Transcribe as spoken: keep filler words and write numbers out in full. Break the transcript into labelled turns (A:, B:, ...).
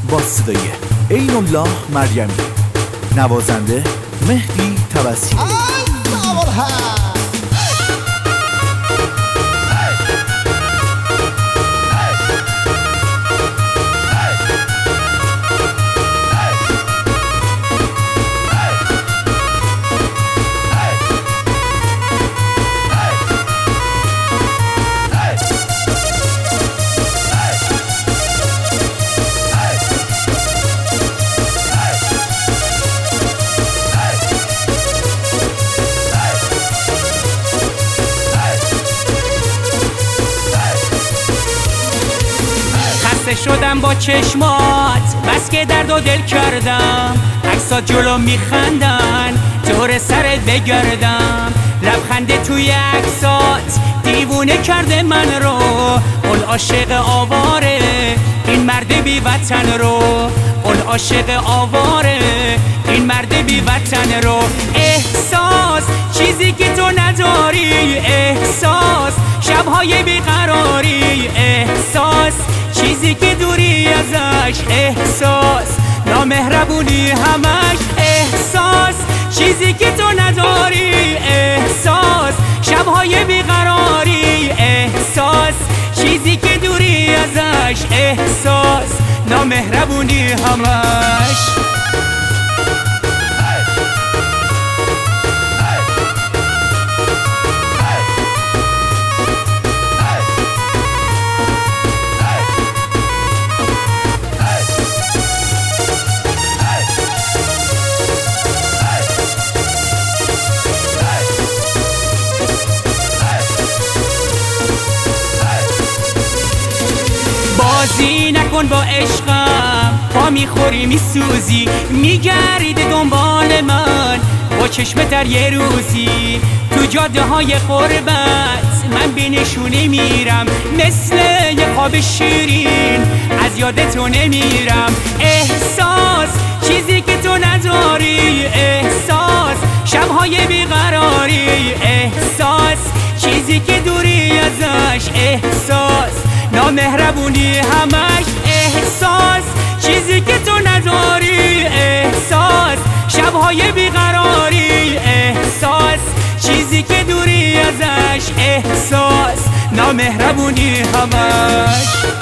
A: با صدای عین الله مریمی، نوازنده مهدی توسلی.
B: شدم با چشمات بس که درد و دل کردم، عکسات جلو میخندن دور سرت بگردم، لبخنده توی عکسات دیوونه کرده من رو، اون عاشق آواره این مرد بی وطن رو، اون عاشق آواره این مرد بی وطن رو. احساس چیزی که تو نداری، احساس شبهای بیقراری، احساس چیزی که دوری ازش، احساس نامهربونی همش، احساس چیزی که تو نداری، احساس شبهای بیقراری، احساس چیزی که دوری ازش، احساس نامهربونی همش. بازی نکن با عشقم، پا میخوری میسوزی، میگردی دنبال من با چشم تر یه روزی، تو جاده های قربت من بی نشونه میرم، مثل یه خواب شیرین از یاد تو نمیرم. احساس چیزی که تو نداری، احساس شبهای بیقراری، احساس چیزی که دوری ازش، احساس نامهربونی همش، احساس چیزی که تو نداری، احساس شبهای بیقراری، احساس چیزی که دوری ازش، احساس نامهربونی همش.